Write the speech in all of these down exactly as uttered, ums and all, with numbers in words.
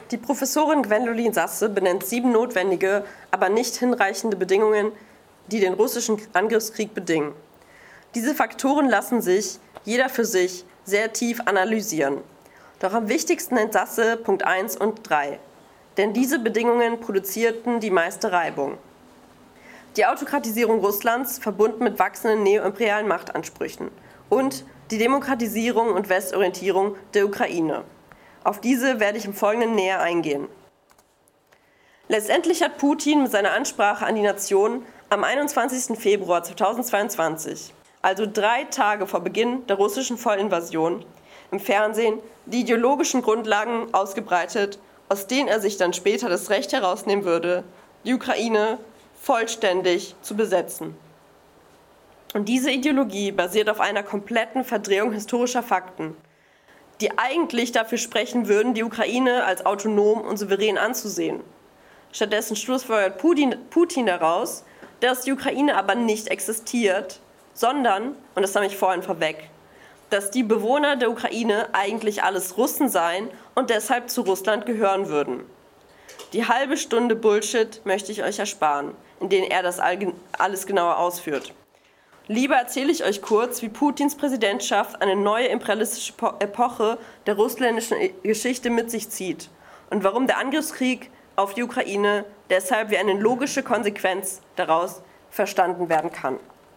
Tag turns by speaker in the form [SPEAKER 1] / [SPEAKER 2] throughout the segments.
[SPEAKER 1] Die Professorin Gwendolin Sasse benennt sieben notwendige, aber nicht hinreichende Bedingungen, die den russischen Angriffskrieg bedingen. Diese Faktoren lassen sich, jeder für sich, sehr tief analysieren. Doch am wichtigsten nennt Sasse Punkt eins und drei. Denn diese Bedingungen produzierten die meiste Reibung. Die Autokratisierung Russlands, verbunden mit wachsenden neoimperialen Machtansprüchen. Und die Demokratisierung und Westorientierung der Ukraine. Auf diese werde ich im Folgenden näher eingehen. Letztendlich hat Putin mit seiner Ansprache an die Nation am einundzwanzigsten Februar zweitausendzweiundzwanzig, also drei Tage vor Beginn der russischen Vollinvasion, im Fernsehen die ideologischen Grundlagen ausgebreitet, aus denen er sich dann später das Recht herausnehmen würde, die Ukraine vollständig zu besetzen. Und diese Ideologie basiert auf einer kompletten Verdrehung historischer Fakten, die eigentlich dafür sprechen würden, die Ukraine als autonom und souverän anzusehen. Stattdessen schlussfolgert Putin, Putin daraus, dass die Ukraine aber nicht existiert, sondern, und das habe ich vorhin vorweg, dass die Bewohner der Ukraine eigentlich alles Russen seien und deshalb zu Russland gehören würden. Die halbe Stunde Bullshit möchte ich euch ersparen, in denen er das alles genauer ausführt. Lieber erzähle ich euch kurz, wie Putins Präsidentschaft eine neue imperialistische Epoche der russländischen Geschichte mit sich zieht und warum der Angriffskrieg auf die Ukraine deshalb wie eine logische Konsequenz daraus verstanden werden kann.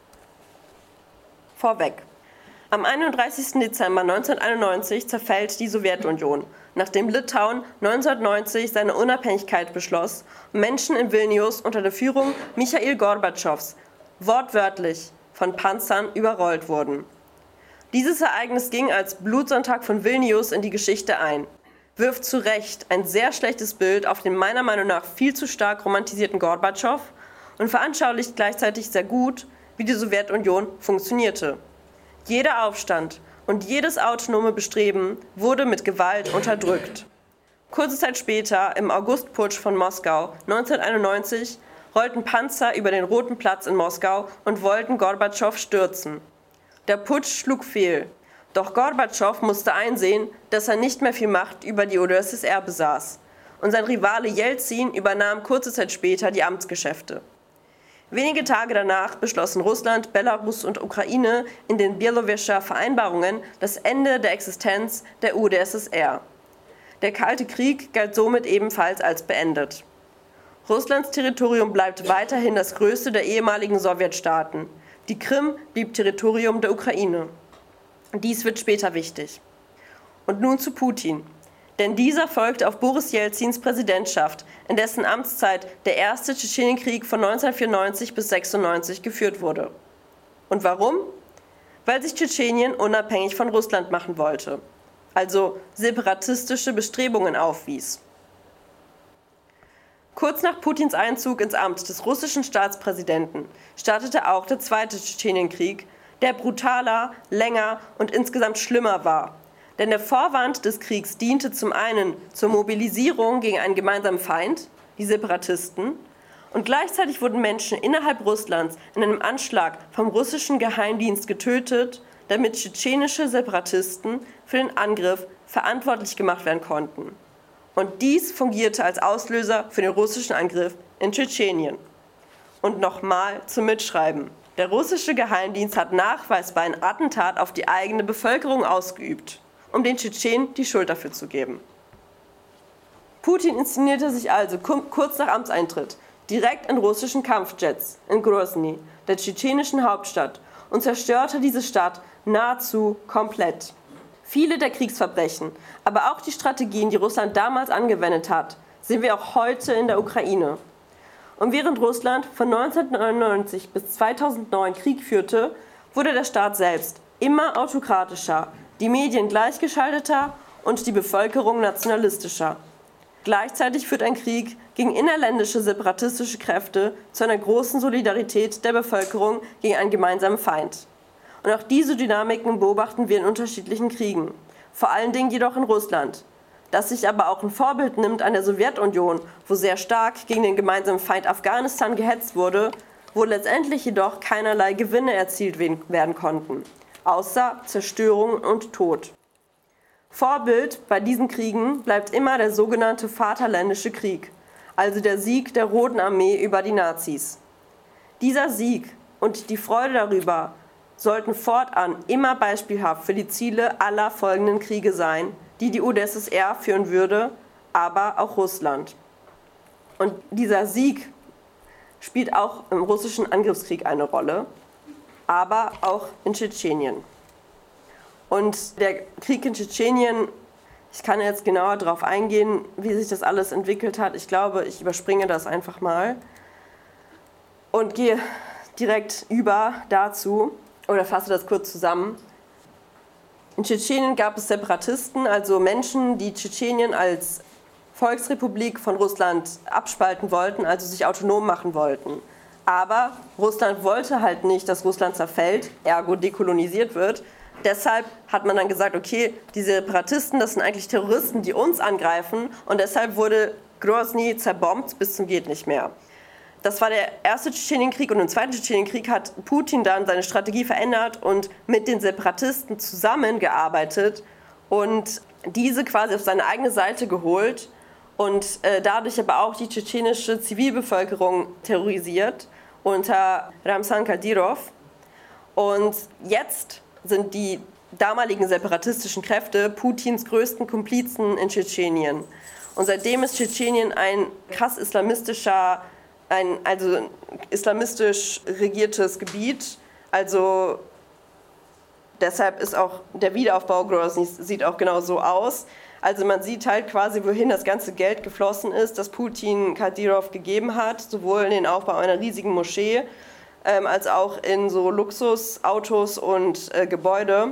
[SPEAKER 1] Vorweg. Am einunddreißigsten Dezember neunzehnhunderteinundneunzig zerfällt die Sowjetunion, nachdem Litauen neunzehnhundertneunzig seine Unabhängigkeit beschloss und Menschen in Vilnius unter der Führung Michail Gorbatschows wortwörtlich von Panzern überrollt wurden. Dieses Ereignis ging als Blutsonntag von Vilnius in die Geschichte ein, wirft zu Recht ein sehr schlechtes Bild auf den meiner Meinung nach viel zu stark romantisierten Gorbatschow und veranschaulicht gleichzeitig sehr gut, wie die Sowjetunion funktionierte. Jeder Aufstand und jedes autonome Bestreben wurde mit Gewalt unterdrückt. Kurze Zeit später, im Augustputsch von Moskau neunzehnhunderteinundneunzig, rollten Panzer über den Roten Platz in Moskau und wollten Gorbatschow stürzen. Der Putsch schlug fehl. Doch Gorbatschow musste einsehen, dass er nicht mehr viel Macht über die U d S S R besaß. Und sein Rivale Jelzin übernahm kurze Zeit später die Amtsgeschäfte. Wenige Tage danach beschlossen Russland, Belarus und Ukraine in den Bielowescher Vereinbarungen das Ende der Existenz der U d S S R. Der Kalte Krieg galt somit ebenfalls als beendet. Russlands Territorium bleibt weiterhin das größte der ehemaligen Sowjetstaaten. Die Krim blieb Territorium der Ukraine. Dies wird später wichtig. Und nun zu Putin. Denn dieser folgte auf Boris Jelzins Präsidentschaft, in dessen Amtszeit der erste Tschetschenienkrieg von neunzehnhundertvierundneunzig bis sechsundneunzig geführt wurde. Und warum? Weil sich Tschetschenien unabhängig von Russland machen wollte, also separatistische Bestrebungen aufwies. Kurz nach Putins Einzug ins Amt des russischen Staatspräsidenten startete auch der zweite Tschetschenienkrieg, der brutaler, länger und insgesamt schlimmer war. Denn der Vorwand des Kriegs diente zum einen zur Mobilisierung gegen einen gemeinsamen Feind, die Separatisten, und gleichzeitig wurden Menschen innerhalb Russlands in einem Anschlag vom russischen Geheimdienst getötet, damit tschetschenische Separatisten für den Angriff verantwortlich gemacht werden konnten. Und dies fungierte als Auslöser für den russischen Angriff in Tschetschenien. Und nochmal zum Mitschreiben. Der russische Geheimdienst hat nachweisbar ein Attentat auf die eigene Bevölkerung ausgeübt, um den Tschetschenen die Schuld dafür zu geben. Putin inszenierte sich also kurz nach Amtseintritt direkt in russischen Kampfjets in Grozny, der tschetschenischen Hauptstadt, und zerstörte diese Stadt nahezu komplett. Viele der Kriegsverbrechen, aber auch die Strategien, die Russland damals angewendet hat, sehen wir auch heute in der Ukraine. Und während Russland von neunzehnhundertneunundneunzig bis zweitausendneun Krieg führte, wurde der Staat selbst immer autokratischer, die Medien gleichgeschalteter und die Bevölkerung nationalistischer. Gleichzeitig führt ein Krieg gegen innerländische separatistische Kräfte zu einer großen Solidarität der Bevölkerung gegen einen gemeinsamen Feind. Und auch diese Dynamiken beobachten wir in unterschiedlichen Kriegen, vor allen Dingen jedoch in Russland, das sich aber auch ein Vorbild nimmt an der Sowjetunion, wo sehr stark gegen den gemeinsamen Feind Afghanistan gehetzt wurde, wo letztendlich jedoch keinerlei Gewinne erzielt werden konnten, außer Zerstörung und Tod. Vorbild bei diesen Kriegen bleibt immer der sogenannte Vaterländische Krieg, also der Sieg der Roten Armee über die Nazis. Dieser Sieg und die Freude darüber sollten fortan immer beispielhaft für die Ziele aller folgenden Kriege sein, die die U d S S R führen würde, aber auch Russland. Und dieser Sieg spielt auch im russischen Angriffskrieg eine Rolle, aber auch in Tschetschenien. Und der Krieg in Tschetschenien, ich kann jetzt genauer darauf eingehen, wie sich das alles entwickelt hat. Ich glaube, ich überspringe das einfach mal und gehe direkt über dazu oder fasse das kurz zusammen. In Tschetschenien gab es Separatisten, also Menschen, die Tschetschenien als Volksrepublik von Russland abspalten wollten, also sich autonom machen wollten. Aber Russland wollte halt nicht, dass Russland zerfällt, ergo dekolonisiert wird. Deshalb hat man dann gesagt, okay, die Separatisten, das sind eigentlich Terroristen, die uns angreifen. Und deshalb wurde Grozny zerbombt bis zum geht nicht mehr. Das war der erste Tschetschenienkrieg und im zweiten Tschetschenienkrieg hat Putin dann seine Strategie verändert und mit den Separatisten zusammengearbeitet und diese quasi auf seine eigene Seite geholt und äh, dadurch aber auch die tschetschenische Zivilbevölkerung terrorisiert unter Ramzan Kadyrov. Und jetzt sind die damaligen separatistischen Kräfte Putins größten Komplizen in Tschetschenien. Und seitdem ist Tschetschenien ein krass islamistischer, ein also islamistisch regiertes Gebiet. Also deshalb ist auch der Wiederaufbau Groznys sieht auch genau so aus. Also man sieht halt quasi, wohin das ganze Geld geflossen ist, das Putin Kadyrov gegeben hat, sowohl in den Aufbau einer riesigen Moschee, ähm, als auch in so Luxusautos und äh, Gebäude.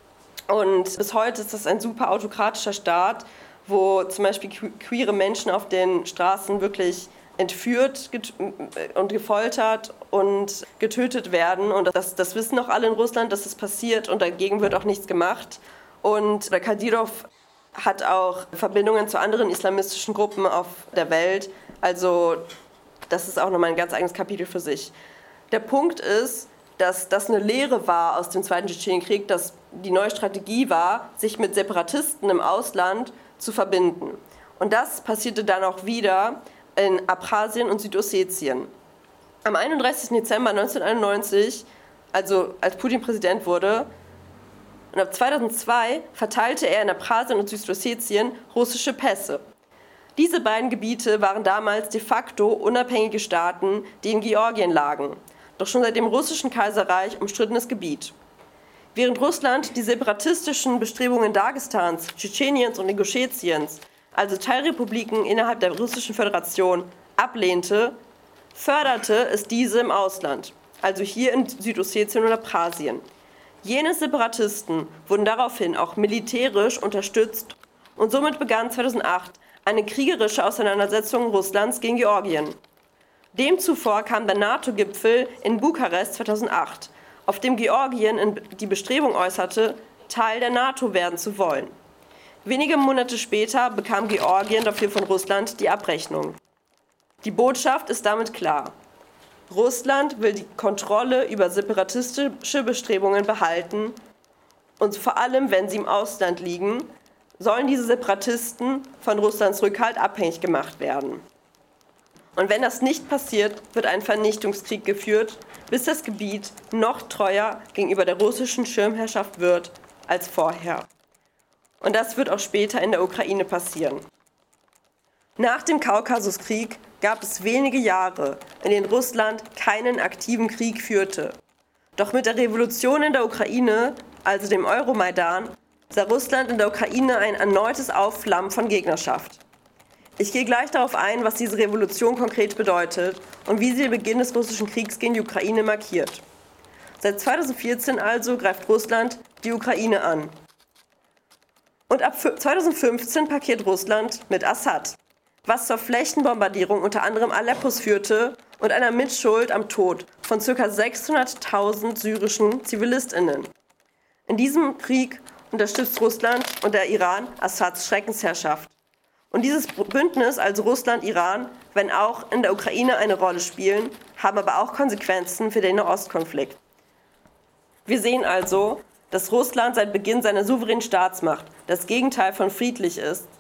[SPEAKER 1] Und bis heute ist das ein super autokratischer Staat, wo zum Beispiel queere Menschen auf den Straßen wirklich entführt und gefoltert und getötet werden. Und das, das wissen auch alle in Russland, dass das passiert und dagegen wird auch nichts gemacht. Und der Kadyrov hat auch Verbindungen zu anderen islamistischen Gruppen auf der Welt. Also das ist auch nochmal ein ganz eigenes Kapitel für sich. Der Punkt ist, dass das eine Lehre war aus dem Zweiten Tschetschenienkrieg, dass die neue Strategie war, sich mit Separatisten im Ausland zu verbinden. Und das passierte dann auch wieder in Abchasien und Südossetien. Am einunddreißigsten Dezember neunzehnhunderteinundneunzig, also als Putin Präsident wurde, und ab zweitausendzwei verteilte er in Abchasien und Südossetien russische Pässe. Diese beiden Gebiete waren damals de facto unabhängige Staaten, die in Georgien lagen, doch schon seit dem russischen Kaiserreich umstrittenes Gebiet. Während Russland die separatistischen Bestrebungen Dagestans, Tschetscheniens und Inguschetiens, also Teilrepubliken innerhalb der Russischen Föderation, ablehnte, förderte es diese im Ausland, also hier in Südossetien und Abchasien. Jene Separatisten wurden daraufhin auch militärisch unterstützt und somit begann zweitausendacht eine kriegerische Auseinandersetzung Russlands gegen Georgien. Demzuvor kam der NATO-Gipfel in Bukarest zweitausendacht, auf dem Georgien die Bestrebung äußerte, Teil der NATO werden zu wollen. Wenige Monate später bekam Georgien dafür von Russland die Abrechnung. Die Botschaft ist damit klar. Russland will die Kontrolle über separatistische Bestrebungen behalten und vor allem, wenn sie im Ausland liegen, sollen diese Separatisten von Russlands Rückhalt abhängig gemacht werden. Und wenn das nicht passiert, wird ein Vernichtungskrieg geführt, bis das Gebiet noch treuer gegenüber der russischen Schirmherrschaft wird als vorher. Und das wird auch später in der Ukraine passieren. Nach dem Kaukasuskrieg gab es wenige Jahre, in denen Russland keinen aktiven Krieg führte. Doch mit der Revolution in der Ukraine, also dem Euromaidan, sah Russland in der Ukraine ein erneutes Aufflammen von Gegnerschaft. Ich gehe gleich darauf ein, was diese Revolution konkret bedeutet und wie sie den Beginn des russischen Kriegs gegen die Ukraine markiert. Seit zweitausendvierzehn also greift Russland die Ukraine an. Und ab zweitausendfünfzehn parkiert Russland mit Assad, was zur Flächenbombardierung unter anderem Aleppos führte und einer Mitschuld am Tod von ca. sechshunderttausend syrischen ZivilistInnen. In diesem Krieg unterstützt Russland und der Iran Assads Schreckensherrschaft. Und dieses Bündnis, also Russland, Iran, wenn auch in der Ukraine eine Rolle spielen, haben aber auch Konsequenzen für den Nahostkonflikt. Wir sehen also, dass Russland seit Beginn seiner souveränen Staatsmacht das Gegenteil von friedlich ist